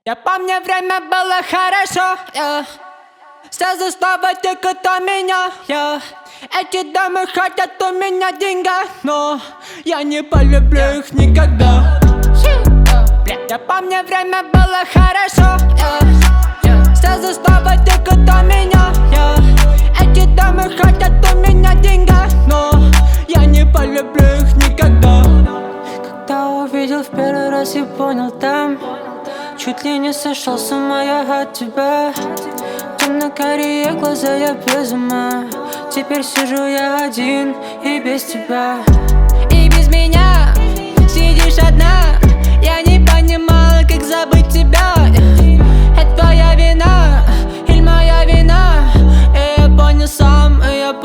Я помню, время было хорошо, все заставы тыкают у меня, Эти дамы хотят у меня деньги, но я не полюблю их никогда. Я помню, время было хорошо, все заставы тыкают у меня, Эти дамы хотят у меня деньги, но я не полюблю их никогда. Когда увидел в первый раз и понял там, чуть ли не сошел с ума я от тебя. Темно-карие глаза, я без ума. Теперь сижу я один и без тебя. И без меня сидишь одна. Я не понимала, как забыть тебя. Это твоя вина или моя вина? И я понял сам,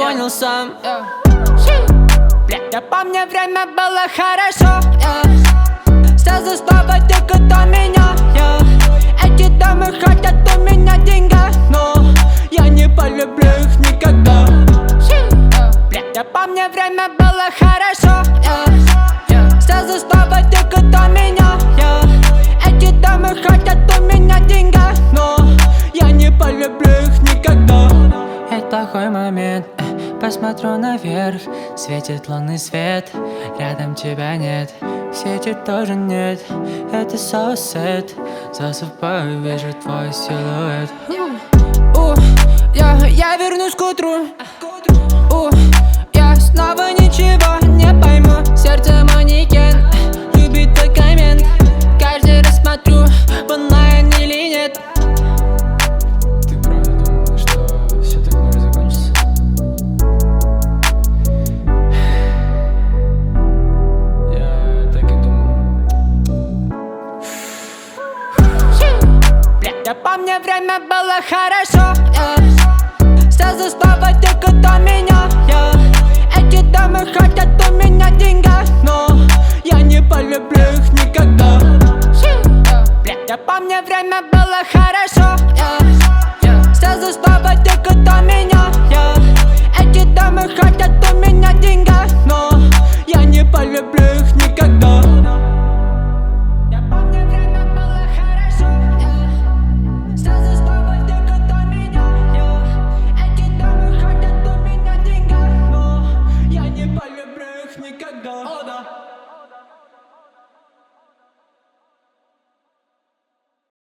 Я помню, время было хорошо, все заставы тыкают у меня, Эти дамы хотят у меня деньги, но я не полюблю их никогда. Я помню, время было хорошо, все заставы тыкают у меня, Эти дамы хотят у меня деньги, но я не полюблю их никогда. Это плохой момент, посмотрю наверх, светит лунный свет, рядом тебя нет, в сети тоже нет. Это so sad, засыпаю, вижу твой силуэт. Я вернусь к утру, я снова ничего не пойму. Сердце манекен, любит только мент. Каждый раз смотрю, в онлайн или нет. Ты правда думала, что все так может закончиться? Я так и думал. Я помню, время было хорошо, все заставы тыкают у меня, Эти дамы хотят у меня деньги, но я не полюблю их никогда. Я помню, время было хорошо, все заставы тыкают у меня, Эти дамы хотят